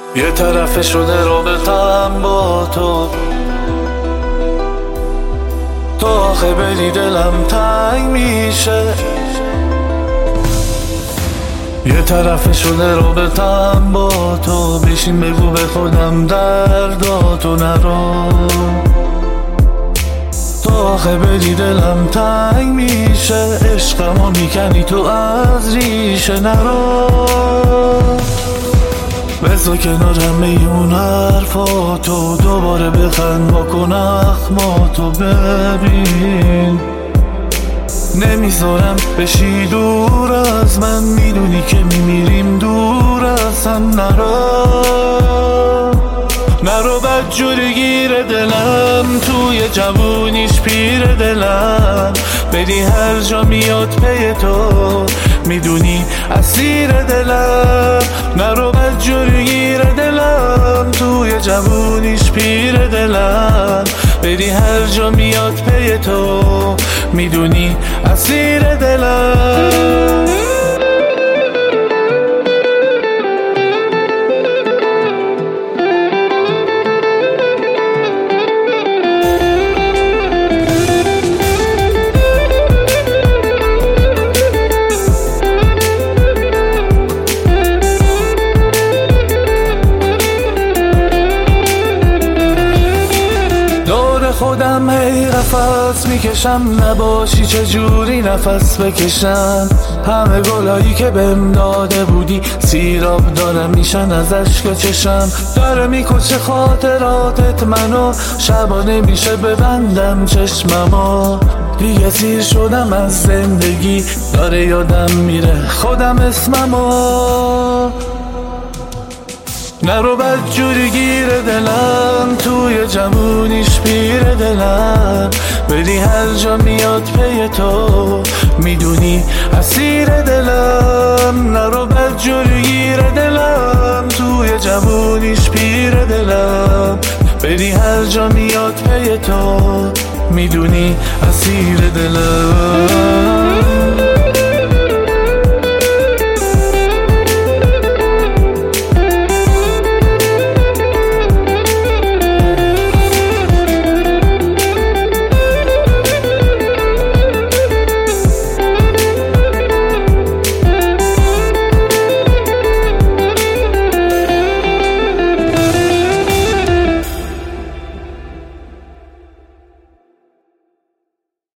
یه طرف شده رابطم با تو آخه بری دلم تنگ میشه. یه طرف شده رابطم با تو، بشین بگو به خودم درداتو نرو. تو آخه بری دلم تنگ میشه، عشقمو میکنی تو از ریشه. نرو بذار کنار همه اون حرفاتو، دوباره بخند واکن اخماتو. ببین نمیذارم بشی دور از من، میدونی که میمیریم دور از هم. نرو بدجوری گیر دلم، توی جوونیش پیر دلم. بری هر جا میاد پی تو، میدونی اسیر دلم. نرو بدجوری گیر دلم، توی جوونیش پیر دلم. بری هر جا میاد پی تو، میدونی اسیر دلم. خودم هی قفس میکشم، نباشی چجوری نفس بکشم. همه گلایی که بهم داده بودی سیراب دارم میشن از اشک چشم. داره میکشه خاطراتت منو، شبا نمیشه ببندم چشممو. دیگه سیر شدم از زندگی، داره یادم میره خودم اسممو. نرو بدجوری گیر دلم، توی جوونیش پیر دلم. بری هر جا میاد پی تو، میدونی اسیر دلم. نرو بدجوری گیر دلم، توی جوونیش پیر دلم. بری هر جا میاد پی تو، میدونی اسیر دلم.